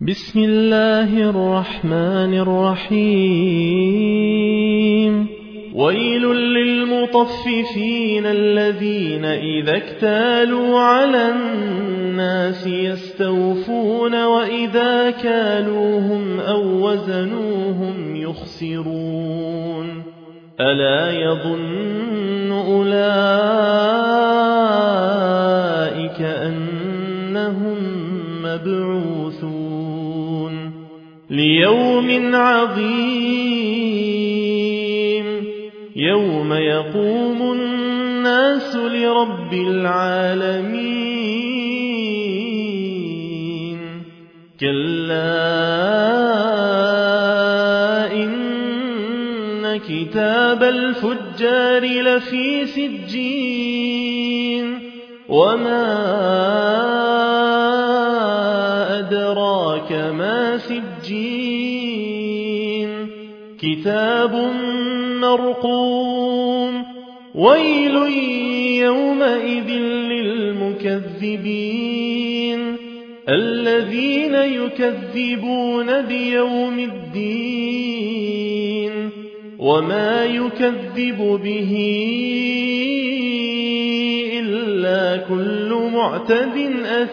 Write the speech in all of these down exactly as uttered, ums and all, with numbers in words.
بسم الله الرحمن الرحيم ويل للمطففين الذين إذا اكتالوا على الناس يستوفون وإذا كالوهم أو وزنوهم يخسرون ألا يظن أولئك أنهم مبعوثون ليوم عظيم يوم يقوم الناس لرب العالمين كلا إن كتاب الفجار لفي سجين وما أدراك ما سجين كتاب مرقوم ويل يومئذ للمكذبين الذين يكذبون بيوم الدين وما يكذب به إلا كل معتد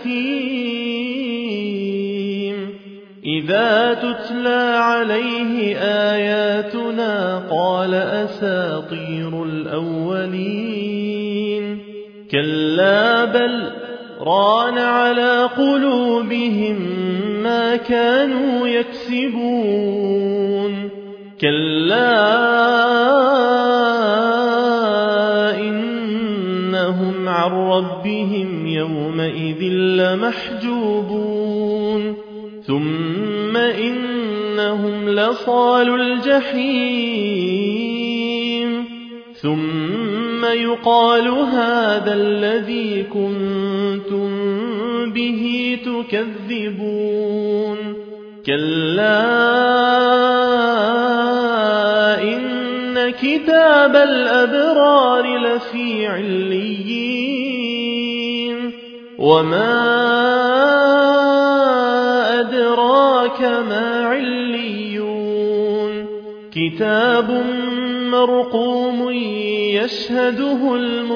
أثيم إذا تتلى عليه آياتنا قال أساطير الأولين كلا بل ران على قلوبهم ما كانوا يكسبون كلا إنهم عن ربهم يومئذ لمحجوبون ثم إنهم لصالوا الجحيم ثم يقال هذا الذي كنتم به تكذبون كلا إن كتاب الأبرار لفي عليين وما أدراك ما عليون كتاب مرقوم يشهده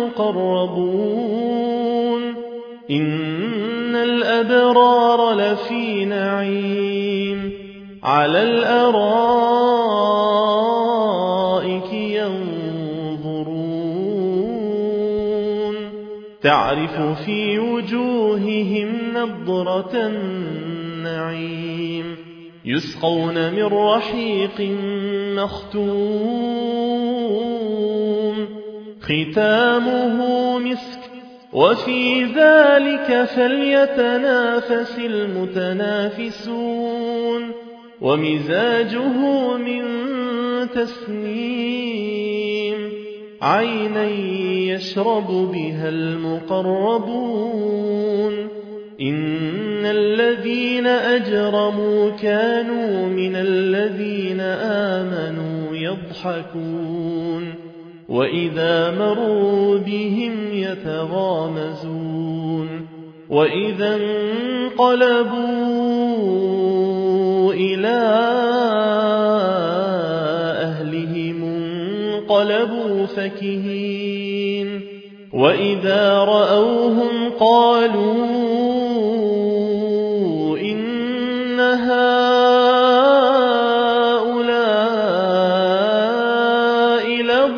المقربون إن الأبرار لفي نعيم على الأرائك ينظرون تعرف في وجوههم نضرة النعيم يسقون من رحيق مختوم ختامه مسك وفي ذلك فليتنافس المتنافسون ومزاجه من تسنيم عينا يشرب بها المقربون إن الذين أجرموا كانوا من الذين آمنوا يضحكون وإذا مروا بهم يتغامزون وإذا انقلبوا إلى أهلهم انقلبوا فكهين وإذا رأوهم قالوا إن هؤلاء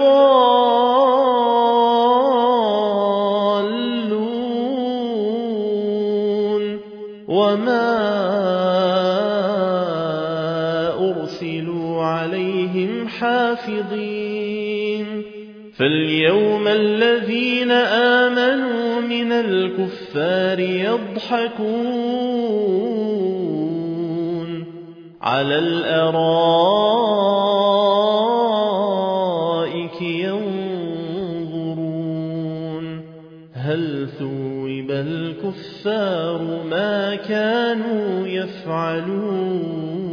لضالون وما أرسلوا عليهم حافظين فاليوم الذين آمنوا من الكفار يضحكون على الأرائك ينظرون هل ثوب الكفار ما كانوا يفعلون